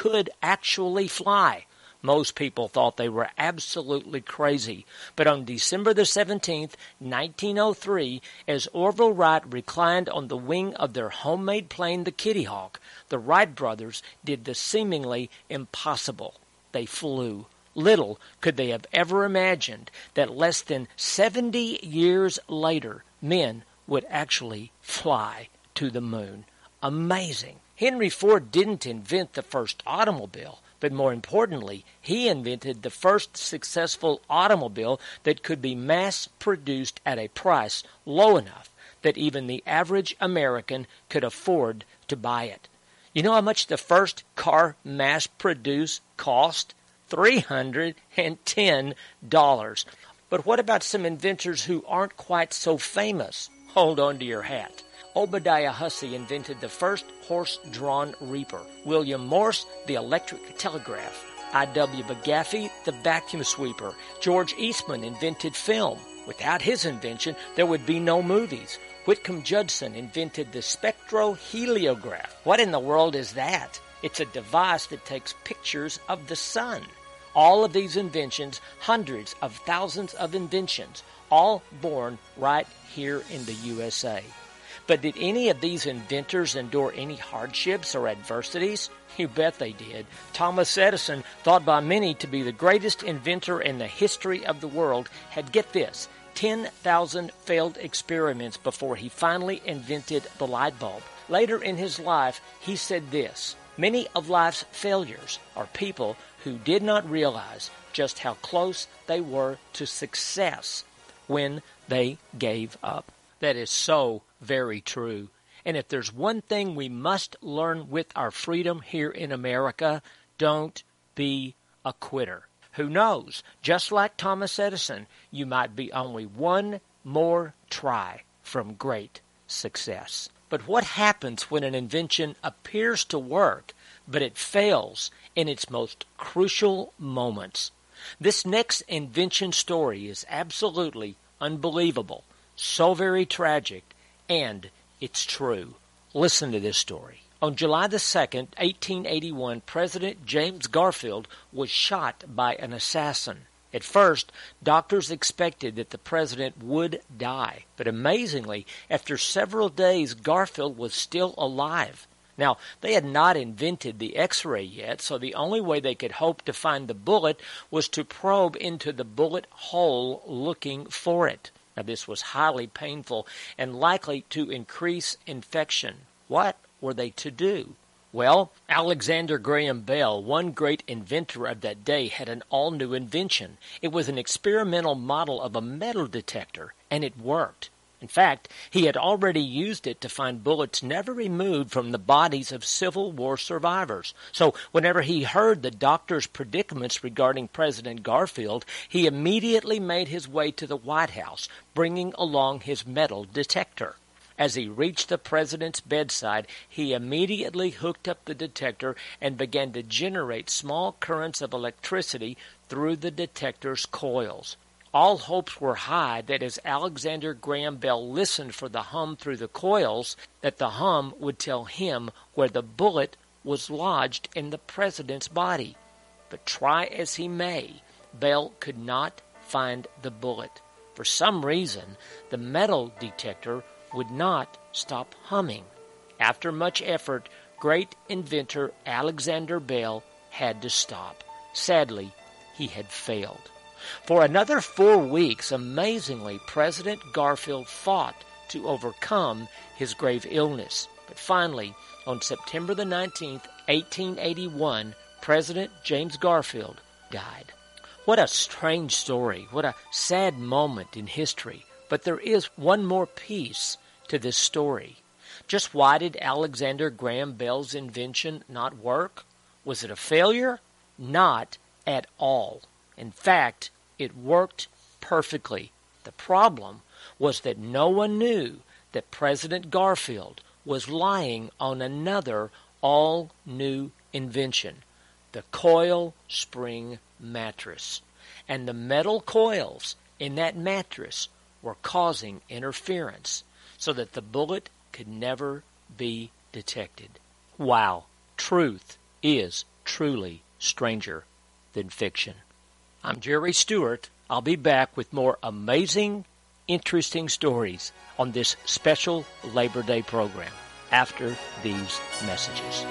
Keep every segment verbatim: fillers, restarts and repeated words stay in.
could actually fly. Most people thought they were absolutely crazy. But on December the seventeenth, nineteen oh three, as Orville Wright reclined on the wing of their homemade plane, the Kitty Hawk, the Wright brothers did the seemingly impossible. They flew. Little could they have ever imagined that less than seventy years later, men would actually fly to the moon. Amazing. Henry Ford didn't invent the first automobile, but more importantly, he invented the first successful automobile that could be mass-produced at a price low enough that even the average American could afford to buy it. You know how much the first car mass-produced cost? three hundred ten dollars. But what about some inventors who aren't quite so famous? Hold on to your hat. Obadiah Hussey invented the first horse-drawn reaper. William Morse, the electric telegraph. I W McGaffey, the vacuum sweeper. George Eastman invented film. Without his invention, there would be no movies. Whitcomb Judson invented the spectroheliograph. What in the world is that? It's a device that takes pictures of the sun. All of these inventions, hundreds of thousands of inventions, all born right here in the U S A. But did any of these inventors endure any hardships or adversities? You bet they did. Thomas Edison, thought by many to be the greatest inventor in the history of the world, had, get this, ten thousand failed experiments before he finally invented the light bulb. Later in his life, he said this: many of life's failures are people who did not realize just how close they were to success when they gave up. That is so very true. And if there's one thing we must learn with our freedom here in America, don't be a quitter. Who knows? Just like Thomas Edison, you might be only one more try from great success. But what happens when an invention appears to work, but it fails in its most crucial moments? This next invention story is absolutely unbelievable, so very tragic, and it's true. Listen to this story. On July the second, eighteen eighty-one, President James Garfield was shot by an assassin. At first, doctors expected that the president would die, but amazingly, after several days, Garfield was still alive. Now, they had not invented the X-ray yet, so the only way they could hope to find the bullet was to probe into the bullet hole looking for it. Now, this was highly painful and likely to increase infection. What were they to do? Well, Alexander Graham Bell, one great inventor of that day, had an all-new invention. It was an experimental model of a metal detector, and it worked. In fact, he had already used it to find bullets never removed from the bodies of Civil War survivors. So whenever he heard the doctor's predicaments regarding President Garfield, he immediately made his way to the White House, bringing along his metal detector. As he reached the president's bedside, he immediately hooked up the detector and began to generate small currents of electricity through the detector's coils. All hopes were high that as Alexander Graham Bell listened for the hum through the coils, that the hum would tell him where the bullet was lodged in the president's body. But try as he may, Bell could not find the bullet. For some reason, the metal detector would not stop humming. After much effort, great inventor Alexander Bell had to stop. Sadly, he had failed. For another four weeks, amazingly, President Garfield fought to overcome his grave illness. But finally, on September the nineteenth, eighteen eighty-one, President James Garfield died. What a strange story. What a sad moment in history. But there is one more piece to this story. Just why did Alexander Graham Bell's invention not work? Was it a failure? Not at all. In fact, it worked perfectly. The problem was that no one knew that President Garfield was lying on another all-new invention, the coil spring mattress. And the metal coils in that mattress were causing interference so that the bullet could never be detected. Wow, truth is truly stranger than fiction. I'm Jerry Stewart. I'll be back with more amazing, interesting stories on this special Labor Day program after these messages.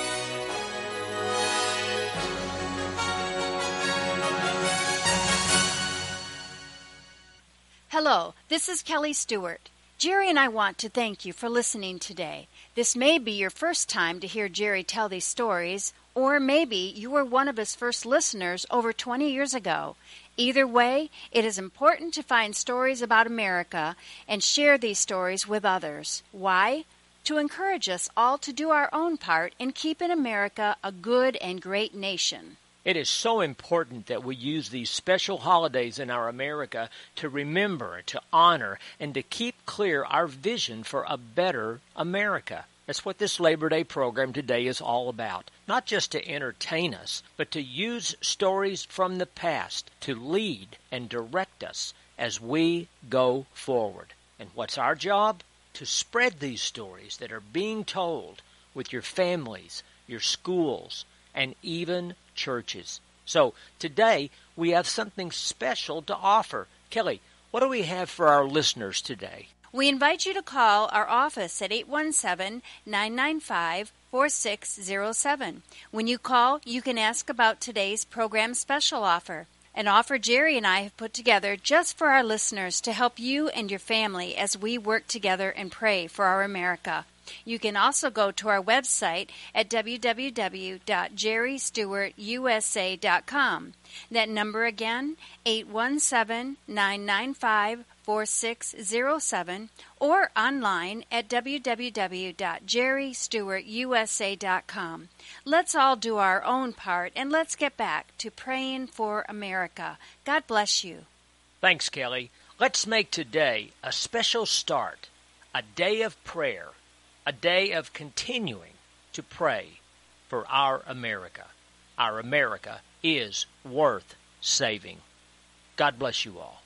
Hello, this is Kelly Stewart. Jerry and I want to thank you for listening today. This may be your first time to hear Jerry tell these stories, or maybe you were one of his first listeners over twenty years ago. Either way, it is important to find stories about America and share these stories with others. Why? To encourage us all to do our own part in keeping America a good and great nation. It is so important that we use these special holidays in our America to remember, to honor, and to keep clear our vision for a better America. That's what this Labor Day program today is all about. Not just to entertain us, but to use stories from the past to lead and direct us as we go forward. And what's our job? To spread these stories that are being told with your families, your schools, and even churches. So today we have something special to offer. Kelly, what do we have for our listeners today? We invite you to call our office at eight one seven, nine nine five, four six zero seven. When you call, you can ask about today's program special offer, an offer Jerry and I have put together just for our listeners to help you and your family as we work together and pray for our America. You can also go to our website at w w w dot jerry stewart u s a dot com. That number again, eight one seven, nine nine five, four six zero seven, or online at w w w dot jerry stewart u s a dot com. Let's all do our own part, and let's get back to praying for America. God bless you. Thanks, Kelly. Let's make today a special start, a day of prayer, a day of continuing to pray for our America. Our America is worth saving. God bless you all.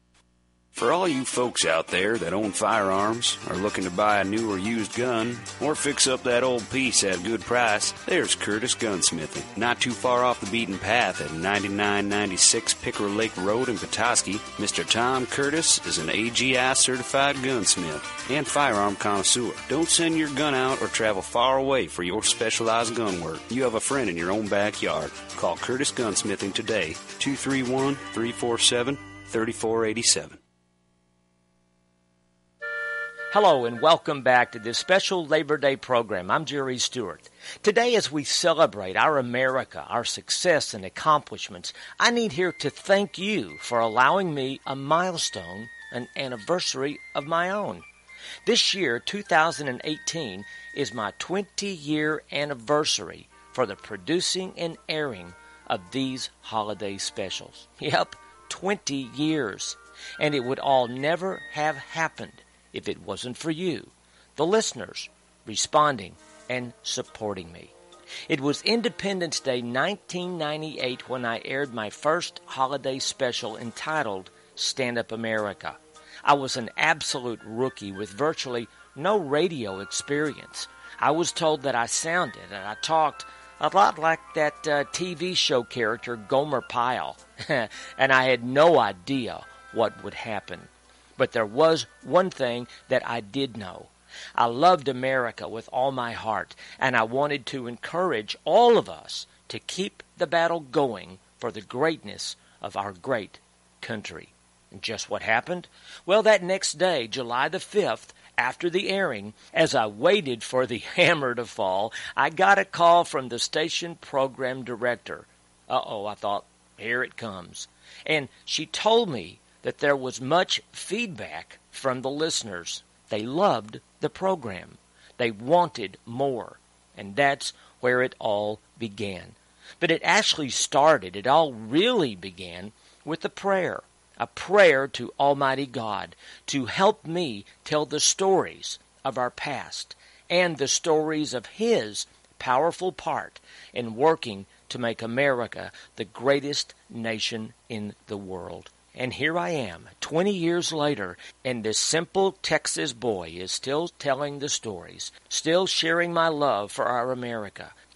For all you folks out there that own firearms, are looking to buy a new or used gun, or fix up that old piece at a good price, there's Curtis Gunsmithing. Not too far off the beaten path at ninety-nine ninety-six Pickerel Lake Road in Petoskey, Mister Tom Curtis is an A G I-certified gunsmith and firearm connoisseur. Don't send your gun out or travel far away for your specialized gun work. You have a friend in your own backyard. Call Curtis Gunsmithing today, two three one, three four seven, three four eight seven. Hello and welcome back to this special Labor Day program. I'm Jerry Stewart. Today, as we celebrate our America, our success and accomplishments, I need here to thank you for allowing me a milestone, an anniversary of my own. This year, two thousand eighteen, is my twenty-year anniversary for the producing and airing of these holiday specials. Yep, twenty years. And it would all never have happened if it wasn't for you, the listeners, responding and supporting me. It was Independence Day nineteen ninety-eight when I aired my first holiday special entitled Stand Up America. I was an absolute rookie with virtually no radio experience. I was told that I sounded and I talked a lot like that uh, T V show character Gomer Pyle, and I had no idea what would happen. But there was one thing that I did know. I loved America with all my heart, and I wanted to encourage all of us to keep the battle going for the greatness of our great country. And just what happened? Well, that next day, July the fifth, after the airing, as I waited for the hammer to fall, I got a call from the station program director. Uh-oh, I thought, here it comes. And she told me that there was much feedback from the listeners. They loved the program. They wanted more. And that's where it all began. But it actually started, it all really began with a prayer. A prayer to Almighty God to help me tell the stories of our past and the stories of His powerful part in working to make America the greatest nation in the world. And here I am, twenty years later, and this simple Texas boy is still telling the stories, still sharing my love for our America,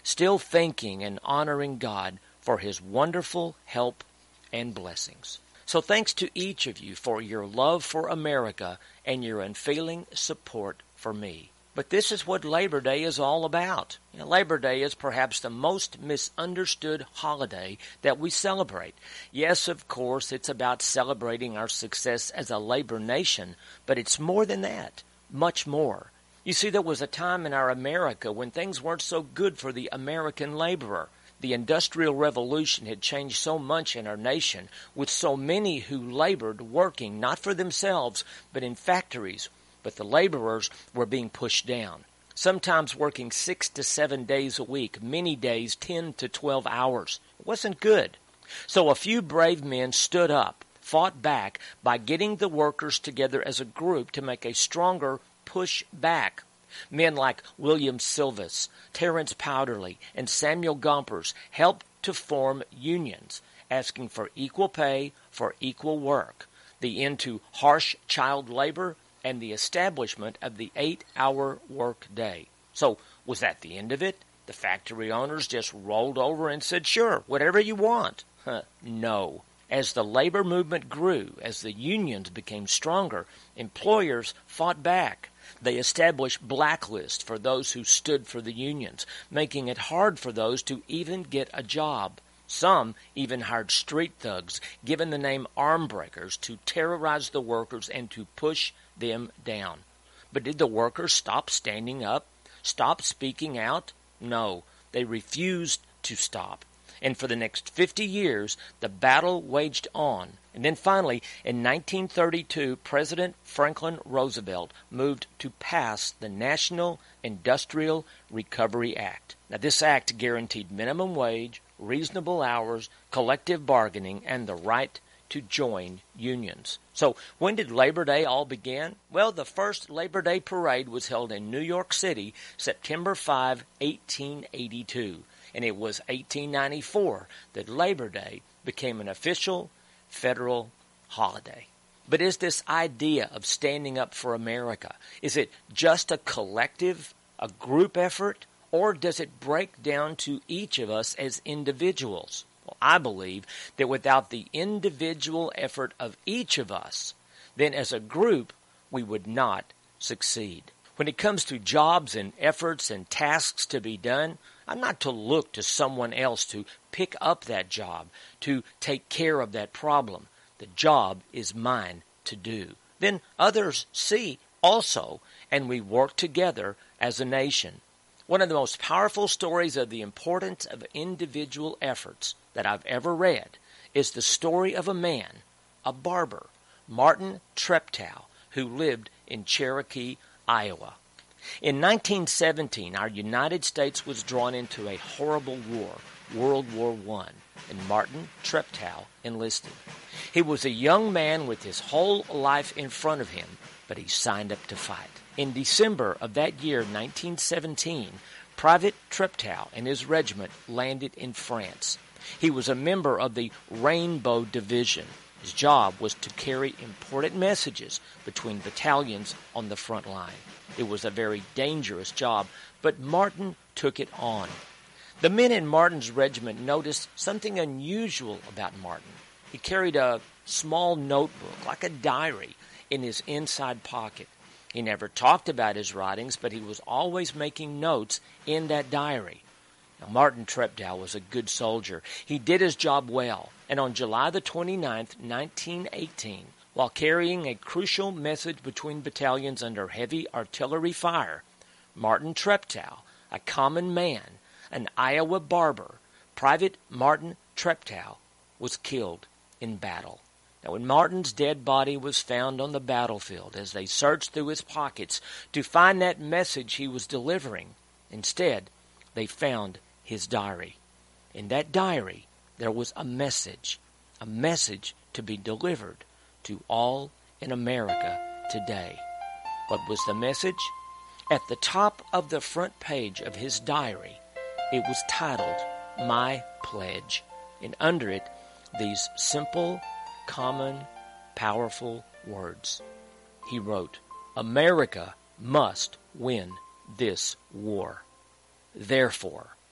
still thanking and honoring God for His wonderful help and blessings. So thanks to each of you for your love for America and your unfailing support for me. But this is what Labor Day is all about. You know, Labor Day is perhaps the most misunderstood holiday that we celebrate. Yes, of course, it's about celebrating our success as a labor nation, but it's more than that, much more. You see, there was a time in our America when things weren't so good for the American laborer. The Industrial Revolution had changed so much in our nation, with so many who labored working not for themselves, but in factories. But the laborers were being pushed down, sometimes working six to seven days a week, many days ten to twelve hours. It wasn't good. So a few brave men stood up, fought back by getting the workers together as a group to make a stronger push back. Men like William Silvis, Terence Powderly, and Samuel Gompers helped to form unions, asking for equal pay for equal work, the end to harsh child labor, and the establishment of the eight-hour work day. So, was that the end of it? The factory owners just rolled over and said, sure, whatever you want. Huh, no. As the labor movement grew, as the unions became stronger, employers fought back. They established blacklists for those who stood for the unions, making it hard for those to even get a job. Some even hired street thugs, given the name arm breakers, to terrorize the workers and to push them down. But did the workers stop standing up, stop speaking out? No, they refused to stop. And for the next fifty years, the battle waged on. And then finally, in nineteen thirty-two, President Franklin Roosevelt moved to pass the National Industrial Recovery Act. Now, this act guaranteed minimum wage, reasonable hours, collective bargaining, and the right to join unions. So when did Labor Day all begin? Well, the first Labor Day parade was held in New York City, September fifth, eighteen eighty-two. And it was eighteen ninety-four that Labor Day became an official federal holiday. But is this idea of standing up for America, is it just a collective, a group effort, or does it break down to each of us as individuals? Well, I believe that without the individual effort of each of us, then as a group, we would not succeed. When it comes to jobs and efforts and tasks to be done, I'm not to look to someone else to pick up that job, to take care of that problem. The job is mine to do. Then others see also, and we work together as a nation. One of the most powerful stories of the importance of individual efforts that I've ever read is the story of a man, a barber, Martin Treptow, who lived in Cherokee, Iowa. In nineteen seventeen, our United States was drawn into a horrible war, World War One, and Martin Treptow enlisted. He was a young man with his whole life in front of him, but he signed up to fight. In December of that year, nineteen seventeen, Private Treptow and his regiment landed in France. He was a member of the Rainbow Division. His job was to carry important messages between battalions on the front line. It was a very dangerous job, but Martin took it on. The men in Martin's regiment noticed something unusual about Martin. He carried a small notebook, like a diary, in his inside pocket. He never talked about his writings, but he was always making notes in that diary. Now, Martin Treptow was a good soldier. He did his job well, and on July the twenty-ninth, nineteen eighteen, while carrying a crucial message between battalions under heavy artillery fire, Martin Treptow, a common man, an Iowa barber, Private Martin Treptow, was killed in battle. Now, when Martin's dead body was found on the battlefield, as they searched through his pockets to find that message he was delivering, instead, they found his diary. In that diary, there was a message, a message to be delivered to all in America today. What was the message? At the top of the front page of his diary, it was titled, My Pledge, and under it, these simple, common, powerful words. He wrote, America must win this war. Therefore,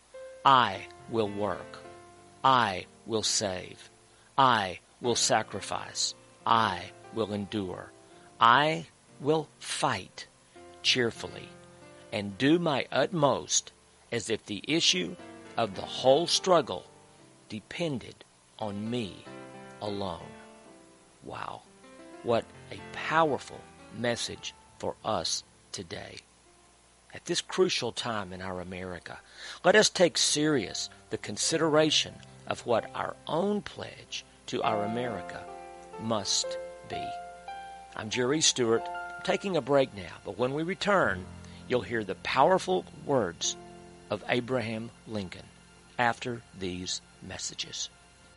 I will work. I will save. I will sacrifice. I will endure. I will fight cheerfully and do my utmost as if the issue of the whole struggle depended on me alone. Wow, what a powerful message for us today. At this crucial time in our America, let us take serious the consideration of what our own pledge to our America must be. I'm Jerry Stewart. I'm taking a break now, but when we return, you'll hear the powerful words of Abraham Lincoln after these messages.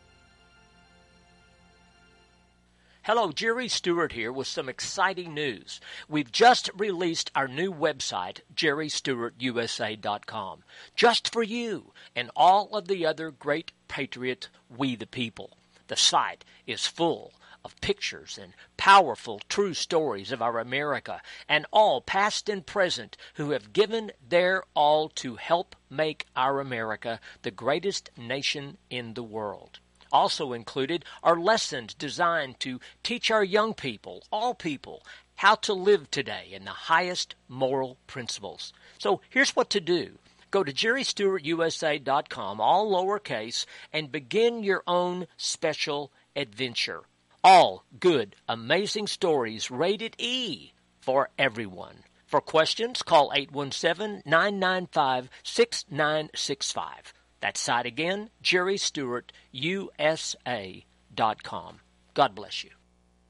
Hello, Jerry Stewart here with some exciting news. We've just released our new website, jerry stewart u s a dot com, just for you and all of the other great patriot We the People. The site is full of pictures and powerful true stories of our America and all past and present who have given their all to help make our America the greatest nation in the world. Also included are lessons designed to teach our young people, all people, how to live today in the highest moral principles. So here's what to do. Go to jerry stewart u s a dot com, all lowercase, and begin your own special adventure. All good, amazing stories rated E for everyone. For questions, call eight one seven, nine nine five, six nine six five. That site again, jerry stewart u s a dot com. God bless you.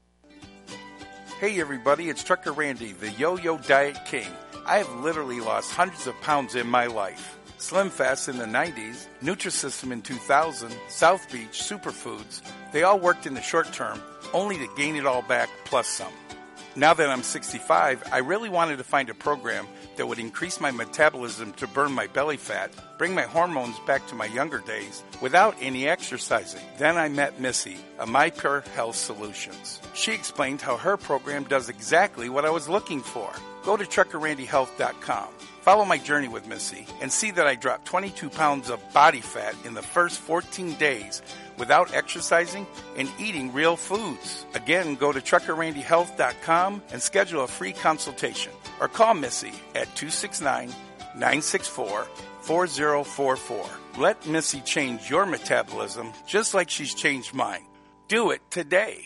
Hey everybody, it's Trucker Randy, the Yo-Yo Diet King. I have literally lost hundreds of pounds in my life. Slim Fast in the nineties, Nutrisystem in two thousand, South Beach, Superfoods, they all worked in the short term, only to gain it all back plus some. Now that I'm sixty-five, I really wanted to find a program that would increase my metabolism to burn my belly fat, bring my hormones back to my younger days without any exercising. Then I met Missy of MyPure Health Solutions. She explained how her program does exactly what I was looking for. Go to trucker randy health dot com. Follow my journey with Missy and see that I dropped twenty-two pounds of body fat in the first fourteen days without exercising and eating real foods. Again, go to trucker randy health dot com and schedule a free consultation or call Missy at two six nine, nine six four, four zero four four. Let Missy change your metabolism just like she's changed mine. Do it today.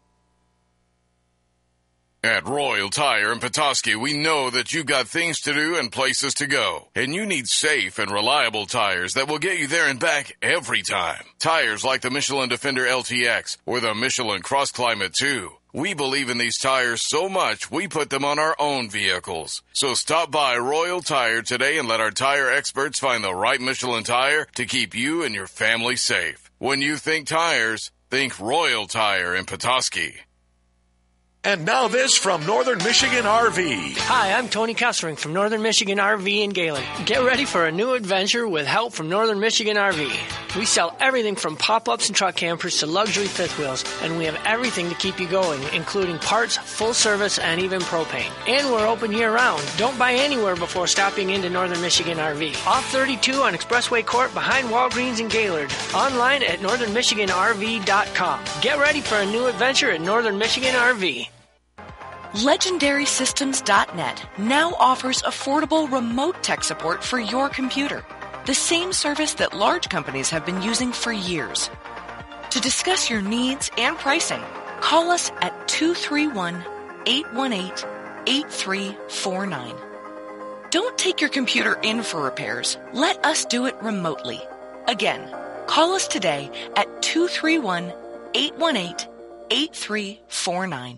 At Royal Tire in Petoskey, we know that you've got things to do and places to go. And you need safe and reliable tires that will get you there and back every time. Tires like the Michelin Defender L T X or the Michelin Cross Climate two. We believe in these tires so much, we put them on our own vehicles. So stop by Royal Tire today and let our tire experts find the right Michelin tire to keep you and your family safe. When you think tires, think Royal Tire in Petoskey. And now this from Northern Michigan R V. Hi, I'm Tony Kessering from Northern Michigan R V in Gaylord. Get ready for a new adventure with help from Northern Michigan R V. We sell everything from pop-ups and truck campers to luxury fifth wheels, and we have everything to keep you going, including parts, full service, and even propane. And we're open year-round. Don't buy anywhere before stopping into Northern Michigan R V. Off thirty-two on Expressway Court behind Walgreens in Gaylord. Online at northern michigan r v dot com. Get ready for a new adventure at Northern Michigan R V. Legendary Systems dot net now offers affordable remote tech support for your computer, the same service that large companies have been using for years. To discuss your needs and pricing, call us at two three one, eight one eight, eight three four nine. Don't take your computer in for repairs. Let us do it remotely. Again, call us today at two three one, eight one eight, eight three four nine.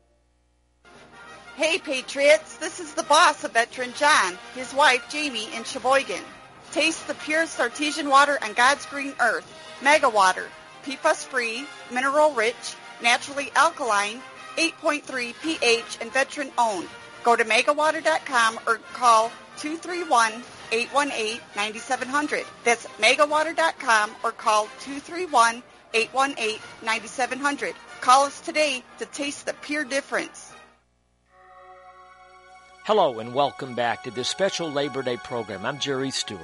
Hey, Patriots, this is the boss of Veteran John, his wife, Jamie, in Sheboygan. Taste the purest artesian water on God's green earth. Mega Water, P F A S-free, mineral-rich, naturally alkaline, eight point three pH, and veteran-owned. Go to mega water dot com or call two three one, eight one eight, nine seven zero zero. That's mega water dot com or call two three one, eight one eight, nine seven zero zero. Call us today to taste the pure difference. Hello and welcome back to this special Labor Day program. I'm Jerry Stewart.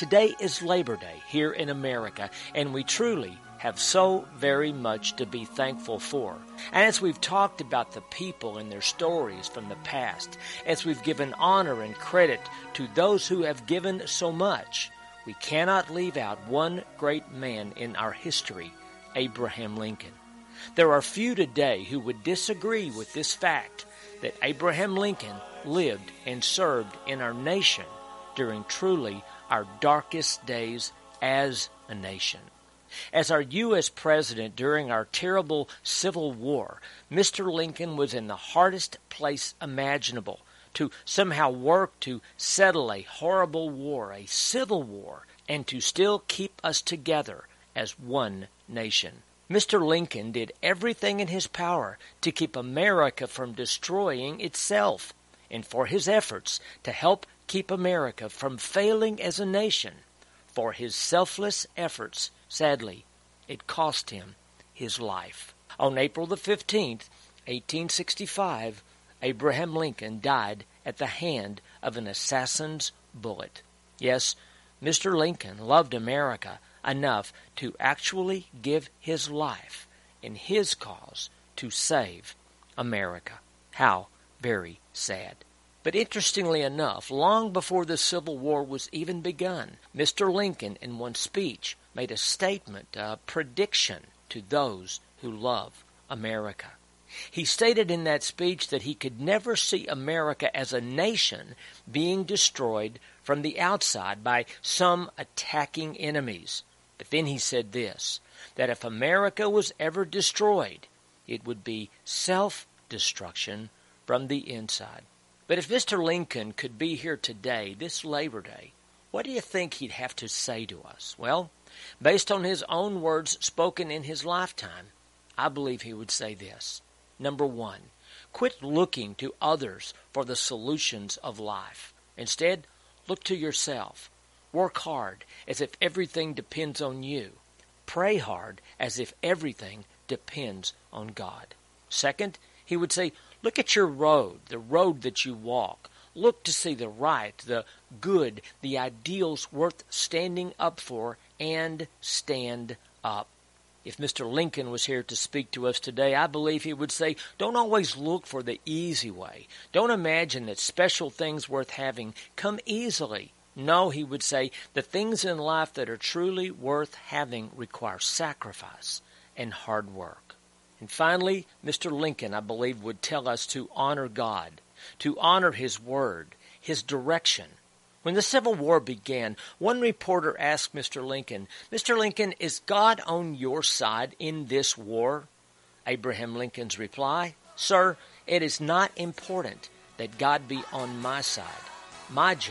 Today is Labor Day here in America, and we truly have so very much to be thankful for. And as we've talked about the people and their stories from the past, as we've given honor and credit to those who have given so much, we cannot leave out one great man in our history, Abraham Lincoln. There are few today who would disagree with this fact that Abraham Lincoln lived and served in our nation during truly our darkest days as a nation. As our U S president during our terrible Civil War, Mister Lincoln was in the hardest place imaginable to somehow work to settle a horrible war, a civil war, and to still keep us together as one nation. Mister Lincoln did everything in his power to keep America from destroying itself, and for his efforts to help keep America from failing as a nation. For his selfless efforts, sadly, it cost him his life. On April the fifteenth, eighteen sixty-five, Abraham Lincoln died at the hand of an assassin's bullet. Yes, Mister Lincoln loved America enough to actually give his life in his cause to save America. How very sad. But interestingly enough, long before the Civil War was even begun, Mister Lincoln in one speech made a statement, a prediction to those who love America. He stated in that speech that he could never see America as a nation being destroyed from the outside by some attacking enemies. But then he said this, that if America was ever destroyed, it would be self-destruction from the inside. But if Mister Lincoln could be here today, this Labor Day, what do you think he'd have to say to us? Well, based on his own words spoken in his lifetime, I believe he would say this. Number one, quit looking to others for the solutions of life. Instead, look to yourself. Work hard as if everything depends on you. Pray hard as if everything depends on God. Second, he would say, look at your road, the road that you walk. Look to see the right, the good, the ideals worth standing up for, and stand up. If Mister Lincoln was here to speak to us today, I believe he would say, don't always look for the easy way. Don't imagine that special things worth having come easily. No, he would say, the things in life that are truly worth having require sacrifice and hard work. And finally, Mister Lincoln, I believe, would tell us to honor God, to honor His Word, His direction. When the Civil War began, one reporter asked Mister Lincoln, Mister Lincoln, is God on your side in this war? Abraham Lincoln's reply, Sir, it is not important that God be on my side. My job